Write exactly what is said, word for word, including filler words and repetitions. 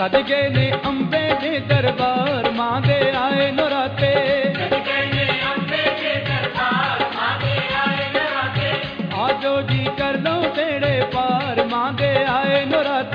सदके ने अंबे दे दरबार मां दे आए नराते। आजो जी कर लो बेड़े पार मां दे आए नराते।